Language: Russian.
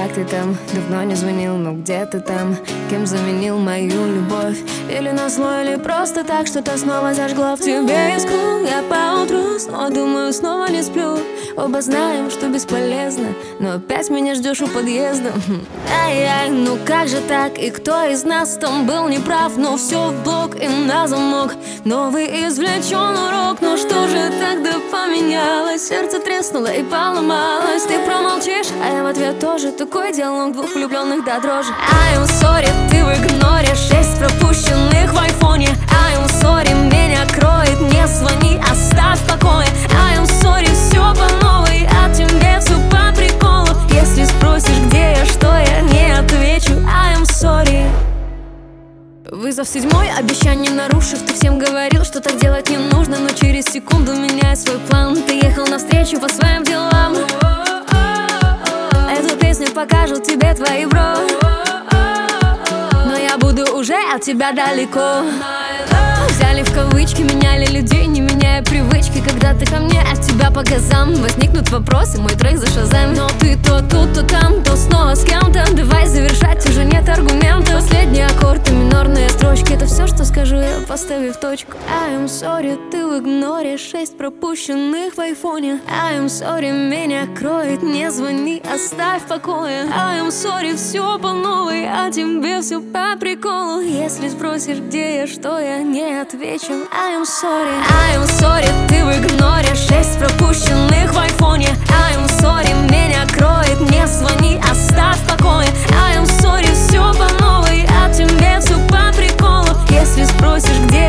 как ты там? Давно не звонил, но где ты там? Кем заменил мою любовь? Или назло, или просто так что-то снова зажгло в тебе искру. Я поутру снова думаю, снова не сплю. Оба знаем, что бесполезно, но опять меня ждешь у подъезда. Ай-яй, ну как же так? И кто из нас там был неправ? Но все в блок и на замок. Новый извлечен урок. Но что же тогда поменялось? Сердце треснуло и поломалось. Ты промолчишь, а я в ответ тоже. Такой диалог двух влюбленных до дрожи. I'm sorry, ты в игноре. 6 пропущенных в айфоне. I'm sorry, меня кроет. Не звони, оставь в покое. I'm sorry, все по новой. А тебе все по приколу. Если спросишь, где я, что я, не отвечу. I'm sorry. Вызов 7, обещание нарушив. Ты всем говорил, что так делать не нужно. Но через секунду меняй свой план. Ты ехал навстречу по своим делам. Эту песню покажут тебе твои бро. Но я буду уже от тебя далеко. Взяли в кавычки, меняли людей, не меняя привычки. Когда ты ко мне, от тебя по газам. Возникнут вопросы, мой трек за Шазам. Но ты то тут, то там, то снова с кем-то. Давай завершать, уже нет аргументов. Последний аккорд и минорные строчки. Это все, что скажу я, поставив точку. I'm sorry, ты в игноре. 6 пропущенных в айфоне. I'm sorry, меня кроет. Не звони, оставь в покое. I'm sorry, все по новой. А тебе все по приколу. Если спросишь, где я, что я, не отвечу. I'm sorry, ты в игноре. 6 пропущенных в айфоне. I'm sorry, меня кроет. Не звони, оставь в покое. I'm sorry, все по новой. А тебе все по приколу. Если спросишь, где